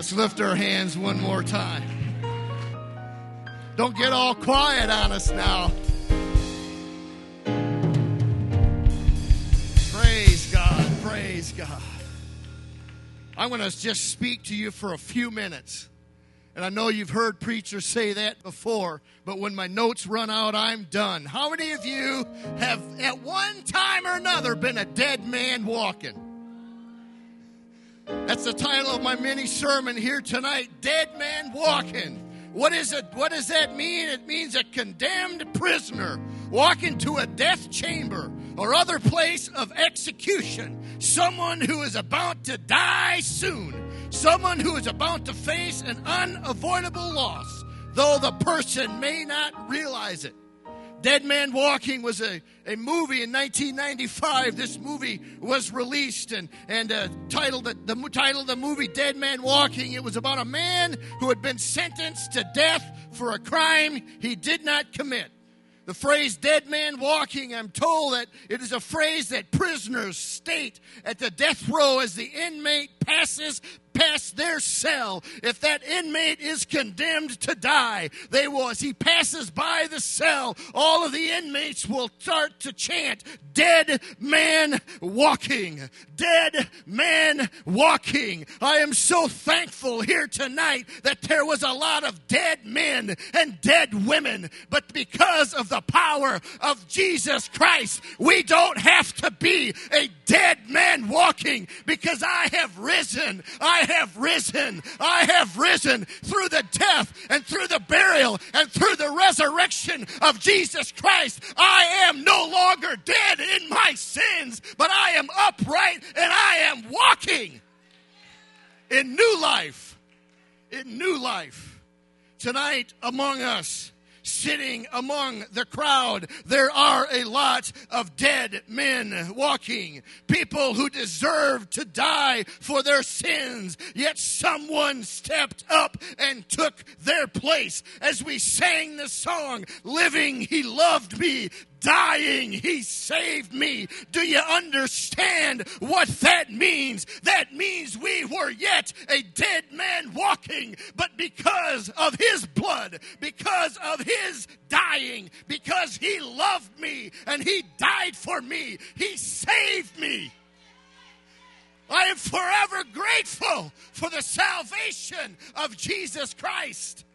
Let's lift our hands one more time. Don't get all quiet on us now. Praise God, praise God. I'm going to just speak to you for a few minutes. And I know you've heard preachers say that before, but when my notes run out, I'm done. How many of you have at one time or another been a dead man walking? That's the title of my mini sermon here tonight, Dead Man Walking. What is it? What does that mean? It means a condemned prisoner walking to a death chamber or other place of execution. Someone who is about to die soon. Someone who is about to face an unavoidable loss, though the person may not realize it. Dead Man Walking was a movie in 1995. This movie was released and titled the title of the movie Dead Man Walking. It was about a man who had been sentenced to death for a crime he did not commit. The phrase dead man walking, I'm told that it is a phrase that prisoners state at the death row as the inmate passes past their cell. If that inmate is condemned to die, they will, as he passes by the cell, all of the inmates will start to chant, dead man walking, dead man walking. I am so thankful here tonight that there was a lot of dead men and dead women, but because of the power of Jesus Christ, we don't have to be a dead man walking, because I have risen. I have risen through the death and through the burial and through the resurrection of Jesus Christ. I am no longer dead in my sins, but I am upright and I am walking in new life. In new life. Tonight among us, sitting among the crowd, there are a lot of dead men walking. People who deserve to die for their sins, yet someone stepped up and took their place. As we sang the song, living, he loved me. Dying, he saved me. Do you understand what that means? That means we were yet a dead man walking, but because of his blood, because of his dying, because he loved me and he died for me, he saved me. I am forever grateful for the salvation of Jesus Christ.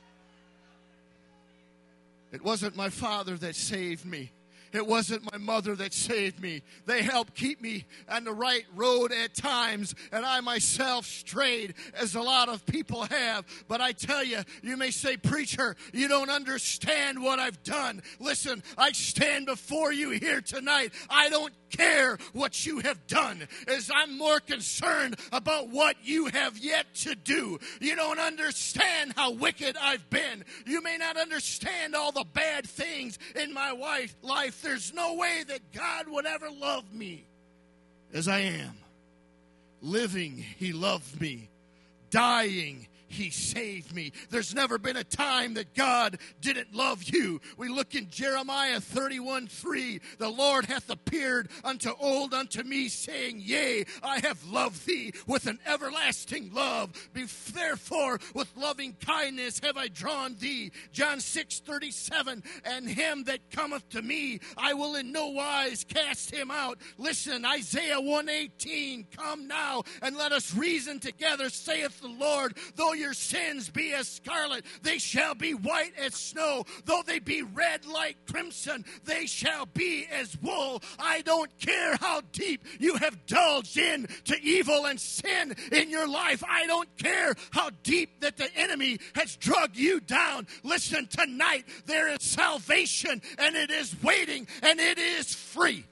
It wasn't my father that saved me. It wasn't my mother that saved me. They helped keep me on the right road at times, and I myself strayed, as a lot of people have. But I tell you, you may say, preacher, you don't understand what I've done. Listen, I stand before you here tonight. I don't care what you have done, as I'm more concerned about what you have yet to do. You don't understand how wicked I've been. You may not understand all the bad things in my life. There's no way that God would ever love me as I am. Living, he loved me. Dying, he saved me. There's never been a time that God didn't love you. We look in Jeremiah 31:3. The Lord hath appeared unto me, saying, yea, I have loved thee with an everlasting love. Therefore, with loving kindness have I drawn thee. John 6:37. And him that cometh to me, I will in no wise cast him out. Listen, Isaiah 1:18. Come now and let us reason together, saith the Lord. Though your sins be as scarlet, they shall be white as snow. Though they be red like crimson, they shall be as wool. I don't care how deep you have indulged into evil and sin in your life. I don't care how deep that the enemy has drug you down. Listen, tonight there is salvation, and it is waiting, and it is free.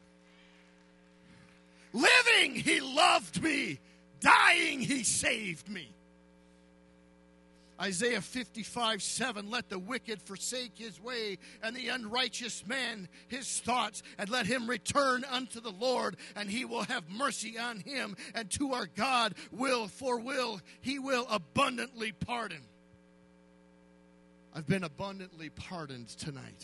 Living, he loved me. Dying, he saved me. Isaiah 55:7, let the wicked forsake his way, and the unrighteous man his thoughts, and let him return unto the Lord, and he will have mercy on him, and to our God he will abundantly pardon. I've been abundantly pardoned tonight.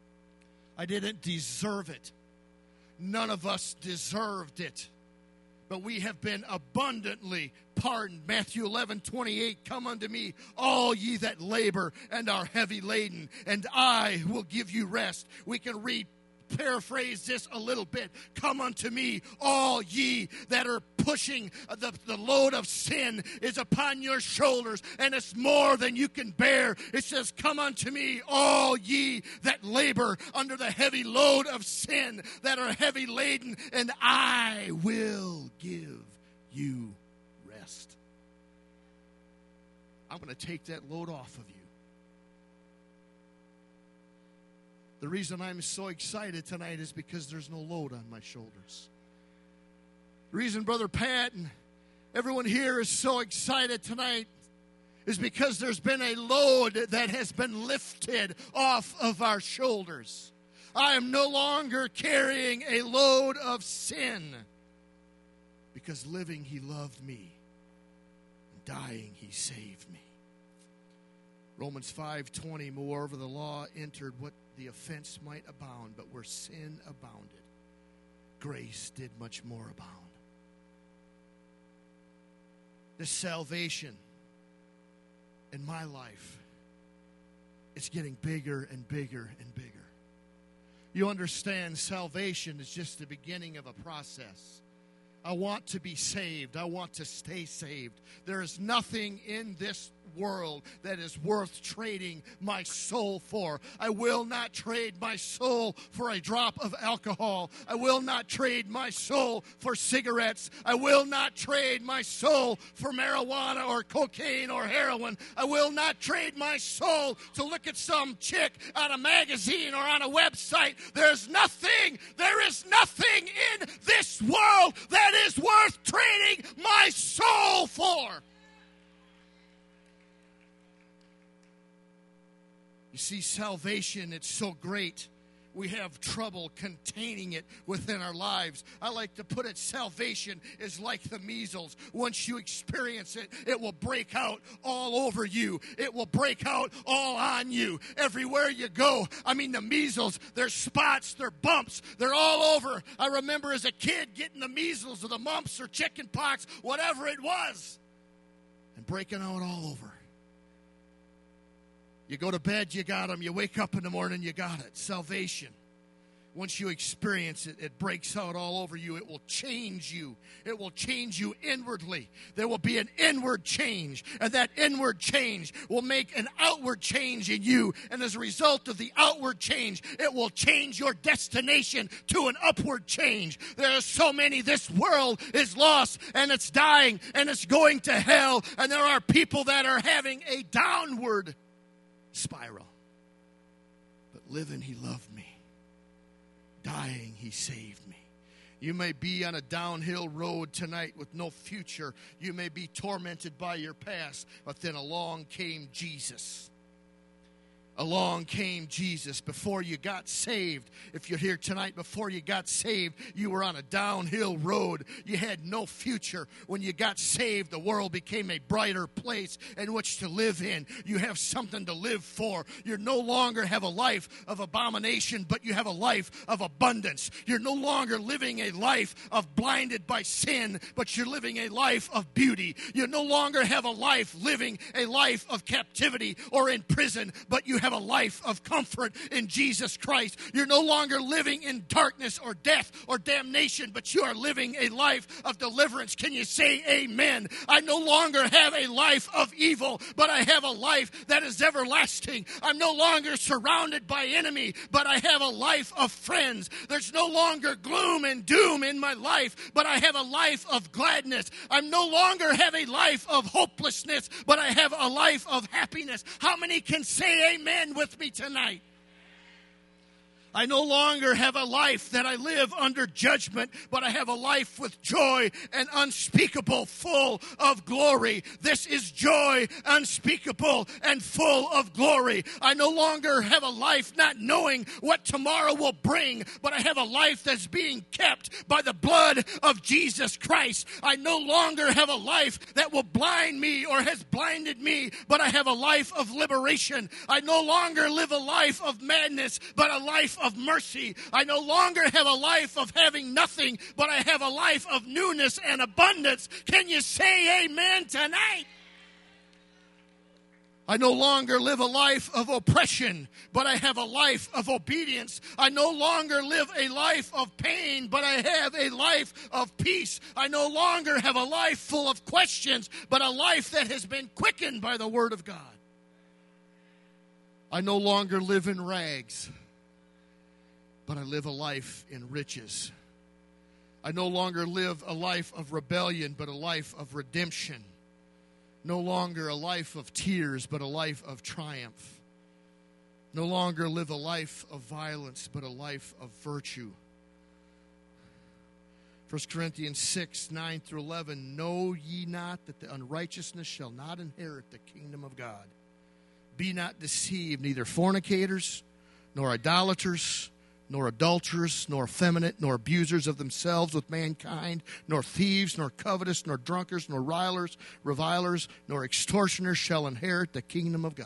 I didn't deserve it. None of us deserved it. but we have been abundantly pardoned. Matthew 11:28, come unto me, all ye that labor and are heavy laden, and I will give you rest. We can paraphrase this a little bit. Come unto me, all ye that are pushing the load of sin is upon your shoulders, and it's more than you can bear. It says, come unto me, all ye that labor under the heavy load of sin, that are heavy laden, and I will give you rest. I'm going to take that load off of you. The reason I'm so excited tonight is because there's no load on my shoulders. The reason Brother Pat and everyone here is so excited tonight is because there's been a load that has been lifted off of our shoulders. I am no longer carrying a load of sin, because living He loved me, and dying He saved me. Romans 5:20, moreover the law entered what the offense might abound, but where sin abounded, grace did much more abound. This salvation in my life, it's getting bigger and bigger and bigger. You understand, salvation is just the beginning of a process. I want to be saved. I want to stay saved. There is nothing in this world that is worth trading my soul for. I will not trade my soul for a drop of alcohol. I will not trade my soul for cigarettes. I will not trade my soul for marijuana or cocaine or heroin. I will not trade my soul to look at some chick on a magazine or on a website. There is nothing in this world that is worth trading my soul for. You see, salvation, it's so great. We have trouble containing it within our lives. I like to put it, salvation is like the measles. Once you experience it, it will break out all over you. It will break out all on you. Everywhere you go. I mean, the measles, there's spots, they're bumps, they're all over. I remember as a kid getting the measles or the mumps or chicken pox, whatever it was, and breaking out all over. You go to bed, you got them. You wake up in the morning, you got it. Salvation. Once you experience it, it breaks out all over you. It will change you. It will change you inwardly. There will be an inward change, and that inward change will make an outward change in you. And as a result of the outward change, it will change your destination to an upward change. There are so many. This world is lost, and it's dying, and it's going to hell. And there are people that are having a downward spiral. But living, He loved me. Dying, He saved me. You may be on a downhill road tonight with no future. You may be tormented by your past, but then along came Jesus. Along came Jesus before you got saved. If you're here tonight, before you got saved, you were on a downhill road. You had no future. When you got saved, the world became a brighter place in which to live in. You have something to live for. You no longer have a life of abomination, but you have a life of abundance. You're no longer living a life of blinded by sin, but you're living a life of beauty. You no longer have a life living a life of captivity or in prison, but you have a life of comfort in Jesus Christ. You're no longer living in darkness or death or damnation, but you are living a life of deliverance. Can you say amen? I no longer have a life of evil, but I have a life that is everlasting. I'm no longer surrounded by enemy, but I have a life of friends. There's no longer gloom and doom in my life, but I have a life of gladness. I no longer have a life of hopelessness, but I have a life of happiness. How many can say amen with me tonight? I no longer have a life that I live under judgment, but I have a life with joy and unspeakable, full of glory. This is joy unspeakable and full of glory. I no longer have a life not knowing what tomorrow will bring, but I have a life that's being kept by the blood of Jesus Christ. I no longer have a life that will blind me or has blinded me, but I have a life of liberation. I no longer live a life of madness, but a life of mercy. I no longer have a life of having nothing, but I have a life of newness and abundance. Can you say amen tonight? I no longer live a life of oppression, but I have a life of obedience. I no longer live a life of pain, but I have a life of peace. I no longer have a life full of questions, but a life that has been quickened by the Word of God. I no longer live in rags, but I live a life in riches. I no longer live a life of rebellion, but a life of redemption. No longer a life of tears, but a life of triumph. No longer live a life of violence, but a life of virtue. 1 Corinthians 6, 9 through 11, know ye not that the unrighteousness shall not inherit the kingdom of God? Be not deceived, neither fornicators, nor idolaters, nor adulterers, nor effeminate, nor abusers of themselves with mankind, nor thieves, nor covetous, nor drunkards, nor revilers, nor extortioners shall inherit the kingdom of God.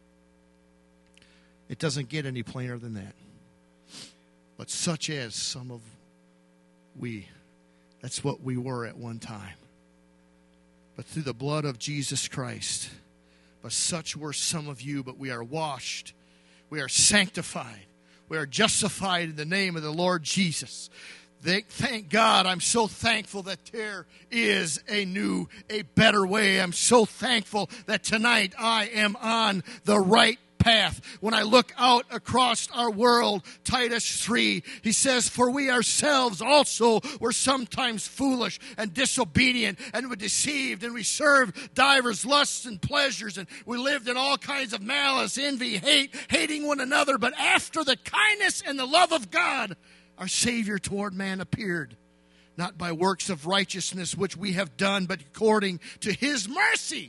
It doesn't get any plainer than that. But such as some of we, that's what we were at one time. But through the blood of Jesus Christ, but such were some of you, but we are washed, we are sanctified, we are justified in the name of the Lord Jesus. Thank God. I'm so thankful that there is a better way. I'm so thankful that tonight I am on the right path. When I look out across our world, Titus 3, he says, for we ourselves also were sometimes foolish and disobedient and were deceived, and we served divers lusts and pleasures, and we lived in all kinds of malice, envy, hating one another. But after the kindness and the love of God, our Savior toward man appeared, not by works of righteousness which we have done, but according to his mercy,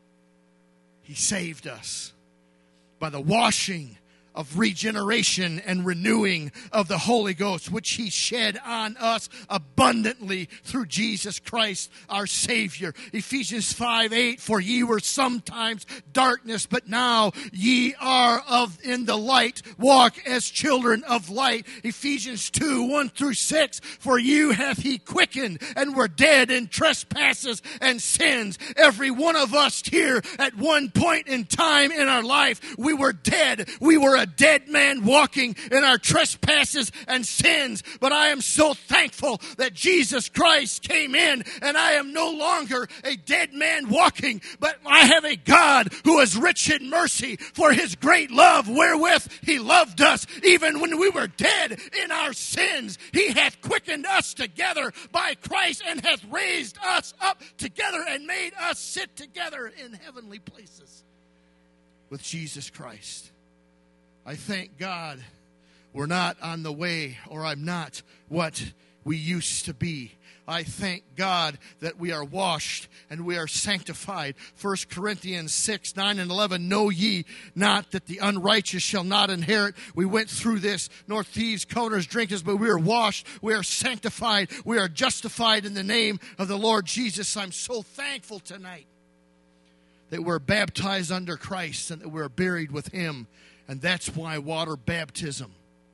he saved us by the washing of regeneration and renewing of the Holy Ghost, which he shed on us abundantly through Jesus Christ our Savior. Ephesians 5:8, for ye were sometimes darkness, but now ye are in the light. Walk as children of light. Ephesians 2:1 through 6, for you hath he quickened, and were dead in trespasses and sins. Every one of us here at one point in time in our life, we were dead. We were a dead man walking in our trespasses and sins. But I am so thankful that Jesus Christ came in, and I am no longer a dead man walking, but I have a God who is rich in mercy for his great love wherewith he loved us. Even when we were dead in our sins, he hath quickened us together by Christ and hath raised us up together and made us sit together in heavenly places with Jesus Christ. I thank God we're not on the way, or I'm not what we used to be. I thank God that we are washed and we are sanctified. 1 Corinthians 6, 9 and 11, know ye not that the unrighteous shall not inherit. We went through this, nor thieves, covetous, drinkers, but we are washed, we are sanctified, we are justified in the name of the Lord Jesus. I'm so thankful tonight that we're baptized under Christ and that we're buried with him. And that's why water baptism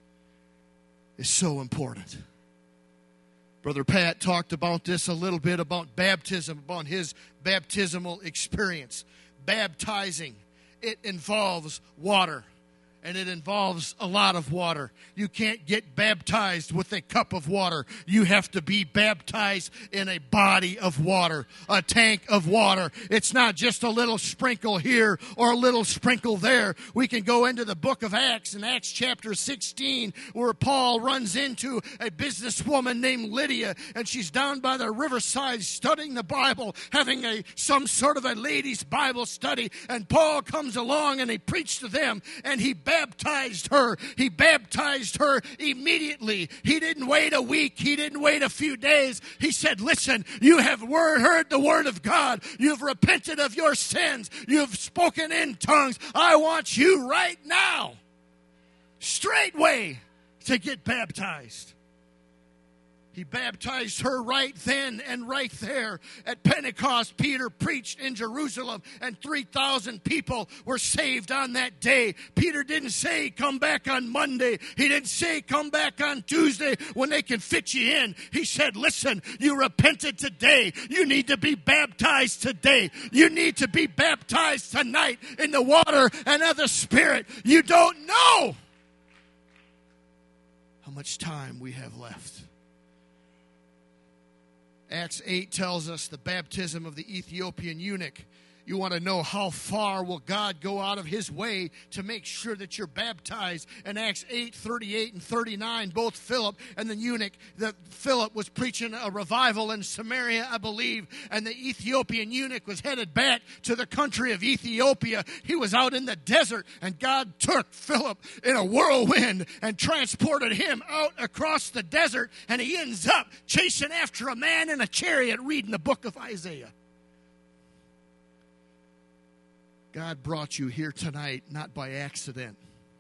is so important. Brother Pat talked about this a little bit, about baptism, about his baptismal experience. Baptizing, it involves water. And it involves a lot of water. You can't get baptized with a cup of water. You have to be baptized in a body of water, a tank of water. It's not just a little sprinkle here or a little sprinkle there. We can go into the book of Acts, in Acts chapter 16, where Paul runs into a businesswoman named Lydia, and she's down by the riverside studying the Bible, having some sort of a ladies' Bible study, and Paul comes along and he preached to them, and he baptized her. He baptized her immediately. He didn't wait a week. He didn't wait a few days. He said, listen, you have heard the word of God. You've repented of your sins. You've spoken in tongues. I want you right now, straightway, to get baptized. He baptized her right then and right there. At Pentecost, Peter preached in Jerusalem, and 3,000 people were saved on that day. Peter didn't say, come back on Monday. He didn't say, come back on Tuesday when they can fit you in. He said, listen, you repented today. You need to be baptized today. You need to be baptized tonight in the water and of the Spirit. You don't know how much time we have left. Acts 8 tells us the baptism of the Ethiopian eunuch. You want to know how far will God go out of his way to make sure that you're baptized. In Acts 8:38 and 39, both Philip and the eunuch, Philip was preaching a revival in Samaria, I believe, and the Ethiopian eunuch was headed back to the country of Ethiopia. He was out in the desert, and God took Philip in a whirlwind and transported him out across the desert, and he ends up chasing after a man in a chariot reading the book of Isaiah. God brought you here tonight, not by accident.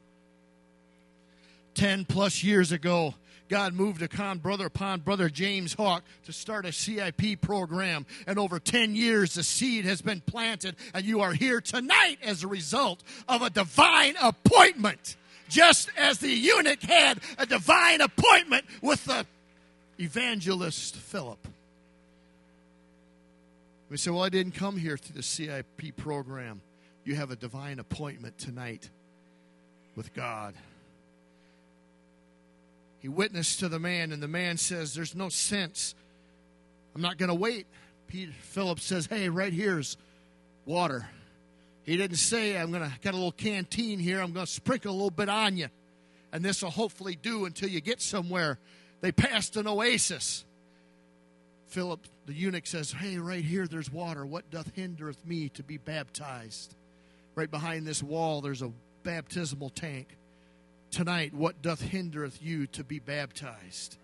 10 plus years ago, God moved upon Brother James Hawk to start a CIP program. And over 10 years, the seed has been planted. And you are here tonight as a result of a divine appointment. Just as the eunuch had a divine appointment with the evangelist Philip. We say, well, I didn't come here through the CIP program. You have a divine appointment tonight with God. He witnessed to the man, and the man says, there's no sense. I'm not going to wait. Philip says, hey, right here's water. He didn't say, got a little canteen here. I'm going to sprinkle a little bit on you. And this will hopefully do until you get somewhere. They passed an oasis. Philip, the eunuch, says, hey, right here there's water. What doth hindereth me to be baptized? Right behind this wall, there's a baptismal tank. Tonight, what doth hindereth you to be baptized?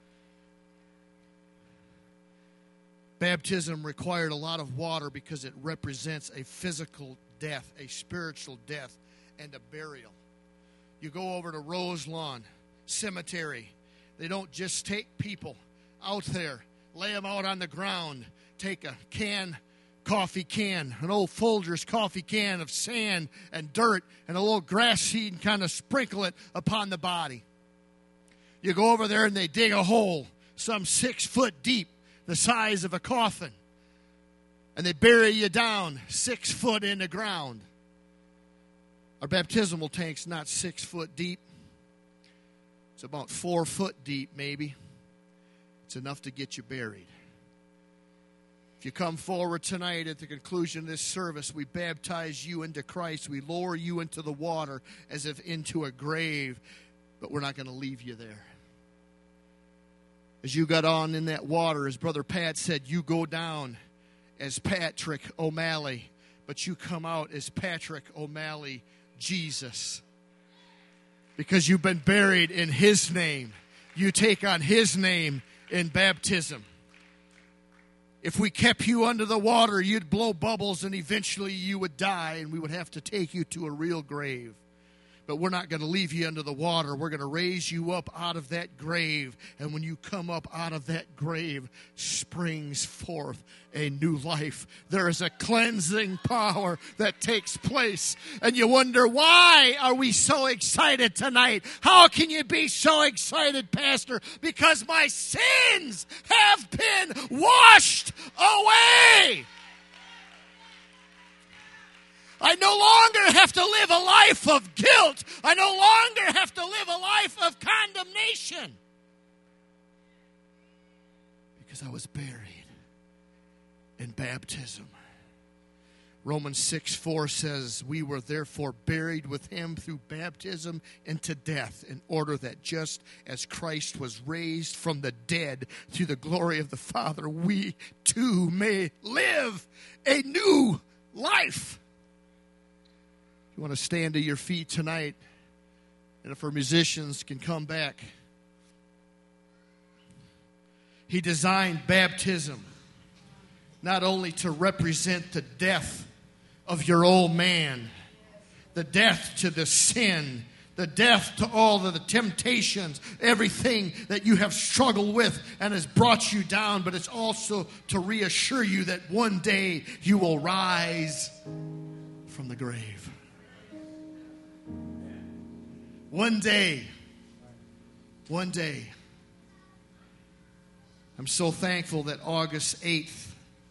Baptism required a lot of water because it represents a physical death, a spiritual death, and a burial. You go over to Roselawn Cemetery. They don't just take people out there, lay them out on the ground, take a coffee can, an old Folgers coffee can of sand and dirt and a little grass seed and kind of sprinkle it upon the body. You go over there and they dig a hole some 6 foot deep, the size of a coffin, and they bury you down 6 foot in the ground. Our baptismal tank's not 6 foot deep. It's about 4 foot deep, maybe. It's enough to get you buried. If you come forward tonight at the conclusion of this service, we baptize you into Christ. We lower you into the water as if into a grave, but we're not going to leave you there. As you got on in that water, as Brother Pat said, you go down as Patrick O'Malley, but you come out as Patrick O'Malley Jesus. Because you've been buried in His name. You take on His name in baptism. If we kept you under the water, you'd blow bubbles and eventually you would die and we would have to take you to a real grave. But we're not going to leave you under the water. We're going to raise you up out of that grave. And when you come up out of that grave, springs forth a new life. There is a cleansing power that takes place. And you wonder, why are we so excited tonight? How can you be so excited, Pastor? Because my sins have been washed away. I no longer have to live a life of guilt. I no longer have to live a life of condemnation. Because I was buried in baptism. Romans 6:4 says, we were therefore buried with Him through baptism into death, in order that just as Christ was raised from the dead through the glory of the Father, we too may live a new life. You want to stand to your feet tonight, and if our musicians can come back. He designed baptism not only to represent the death of your old man, the death to the sin, the death to all of the temptations, everything that you have struggled with and has brought you down, but it's also to reassure you that one day you will rise from the grave. One day. I'm so thankful that August 8th,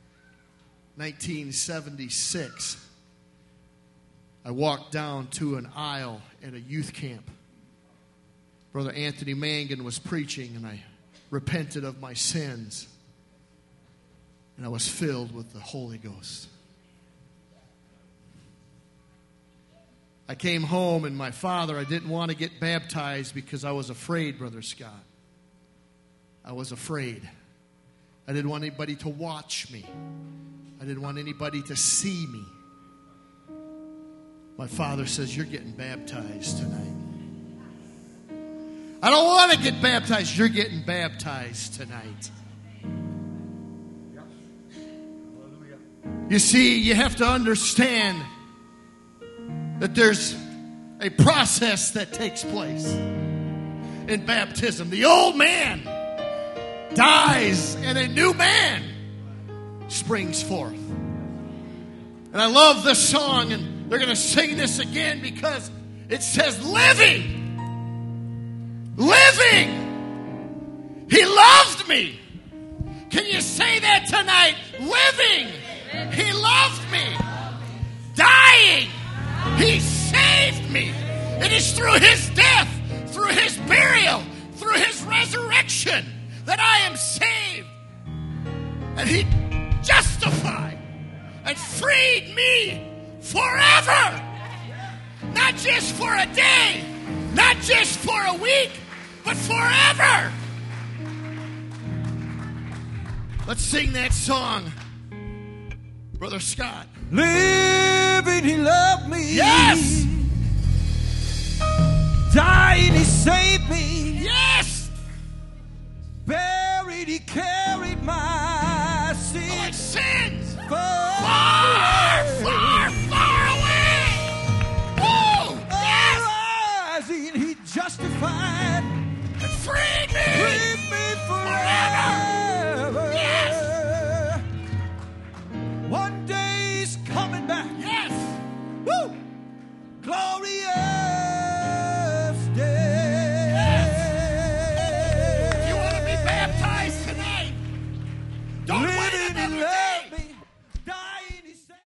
1976, I walked down to an aisle at a youth camp. Brother Anthony Mangan was preaching, and I repented of my sins, and I was filled with the Holy Ghost. I came home, and my father, I didn't want to get baptized because I was afraid, Brother Scott. I was afraid. I didn't want anybody to watch me. I didn't want anybody to see me. My father says, "You're getting baptized tonight." I don't want to get baptized. You're getting baptized tonight. You see, you have to understand that there's a process that takes place in baptism. The old man dies and a new man springs forth. And I love this song, and they're going to sing this again because it says, living. He loved me. Can you say that tonight? Living. He loved me. Dying. He saved me. It is through his death, through his burial, through his resurrection that I am saved. And he justified and freed me forever. Not just for a day, not just for a week, but forever. Let's sing that song, Brother Scott. Living, he loved me. Yes. Dying, he saved me. Yes. Buried, he carried my sins.